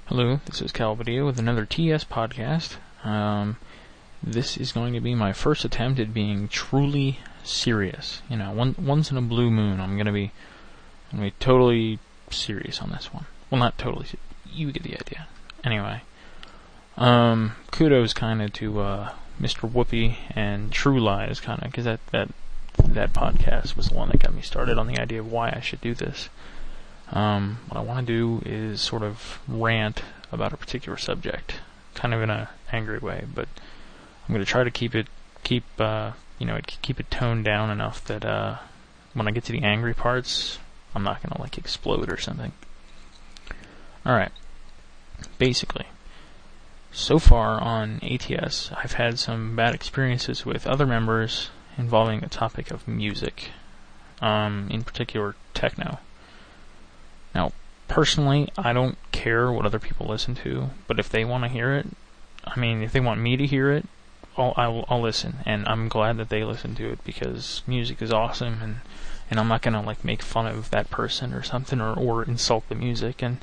Hello, this is Calvadio with another TS podcast. This is going to be my first attempt at being truly serious. Once in a blue moon, I'm gonna be totally serious on this one. Well, not totally. You get the idea. Anyway, kudos kind of to Mr. Whoopi and True Lies, kind of, because that podcast was the one that got me started on the idea of why I should do this. What I want to do is sort of rant about a particular subject, kind of in an angry way, but I'm going to try to keep it toned down enough that when I get to the angry parts, I'm not going to explode or something. Alright, basically, so far on ATS, I've had some bad experiences with other members involving the topic of music, in particular techno. Now, personally, I don't care what other people listen to, but if they want to hear it, if they want me to hear it, I'll listen, and I'm glad that they listen to it, because music is awesome, and I'm not gonna make fun of that person or something, or insult the music, and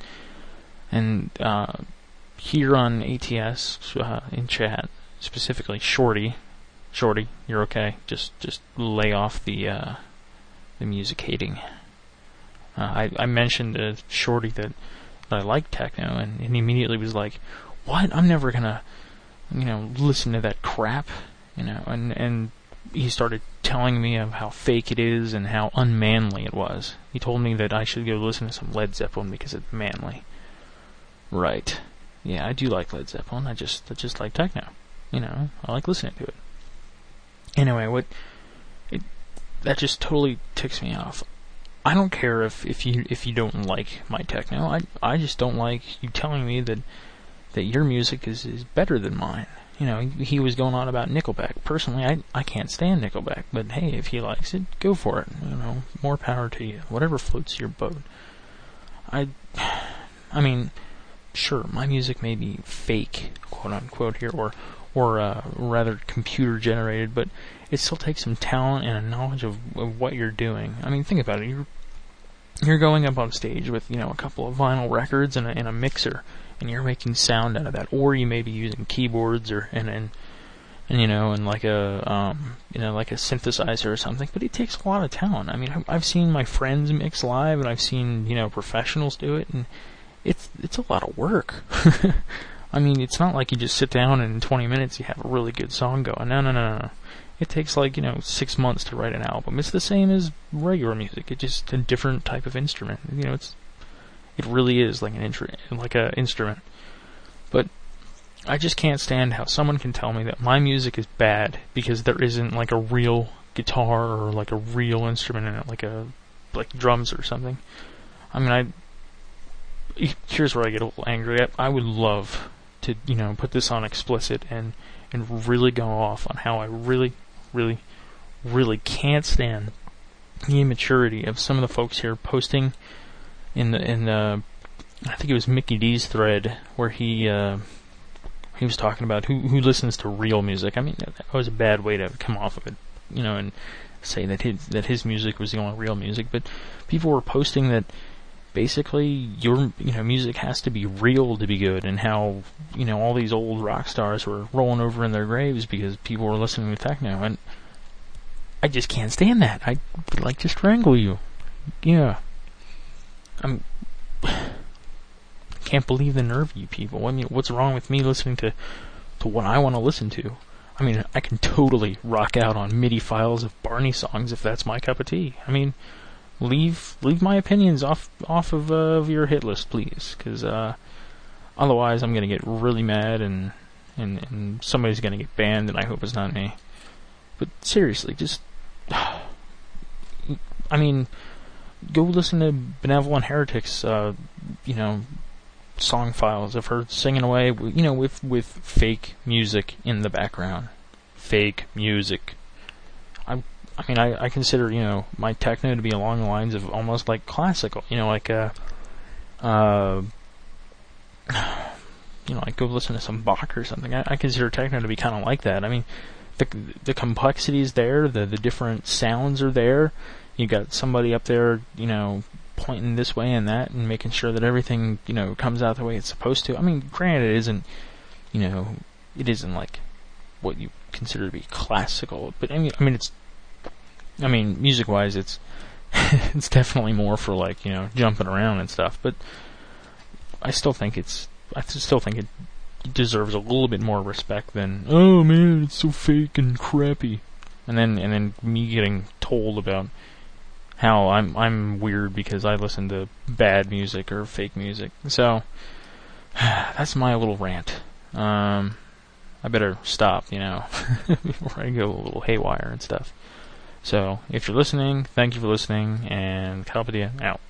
here on ATS, in chat, specifically Shorty, you're okay, just lay off the music hating. I mentioned to Shorty that I like techno, and he immediately was like, "What? I'm never gonna, listen to that crap," and he started telling me of how fake it is and how unmanly it was. He told me that I should go listen to some Led Zeppelin because it's manly. Right. Yeah, I do like Led Zeppelin. I just like techno. I like listening to it. Anyway, that just totally ticks me off. I don't care if you don't like my techno. I just don't like you telling me that your music is better than mine. He was going on about Nickelback. Personally, I can't stand Nickelback, but hey, if he likes it, go for it. More power to you. Whatever floats your boat. Sure, my music may be fake, quote unquote here, or rather computer generated, but it still takes some talent and a knowledge of what you're doing. Think about it. You're going up on stage with a couple of vinyl records and a mixer, and you're making sound out of that, or you may be using keyboards and like a synthesizer or something. But it takes a lot of talent. I've seen my friends mix live, and I've seen professionals do it, and it's a lot of work. It's not like you just sit down and in 20 minutes you have a really good song going. No. It takes 6 months to write an album. It's the same as regular music. It's just a different type of instrument. It really is like an instrument. But I just can't stand how someone can tell me that my music is bad because there isn't a real guitar or a real instrument in it, like drums or something. Here's where I get a little angry. I would love to put this on explicit and really go off on how I really can't stand the immaturity of some of the folks here posting in the I think it was Mickey D's thread where he was talking about who listens to real music. That was a bad way to come off of it, and say that his music was the only real music. But people were posting that basically your music has to be real to be good, and how all these old rock stars were rolling over in their graves because people were listening to techno, and I just can't stand that. I'd like to strangle you. Yeah. Can't believe the nerve of you people. What's wrong with me listening to what I want to listen to? I can totally rock out on MIDI files of Barney songs if that's my cup of tea. Leave my opinions off of your hit list, please, because otherwise I'm gonna get really mad and somebody's gonna get banned, and I hope it's not me. But seriously, just go listen to Benevolent Heretics, song files of her singing away, with fake music in the background. Fake music. I consider, my techno to be along the lines of almost like classical, go listen to some Bach or something. I consider techno to be kind of like that. The complexity is there, the different sounds are there. You got somebody up there, pointing this way and that and making sure that everything, comes out the way it's supposed to. I mean, granted, it isn't like what you consider to be classical, but music-wise, it's it's definitely more for like, jumping around and stuff, but I still think it deserves a little bit more respect than, oh man, it's so fake and crappy. And then me getting told about how I'm weird because I listen to bad music or fake music. So that's my little rant. I better stop, before I go a little haywire and stuff. So if you're listening, thank you for listening, and Calpadia out.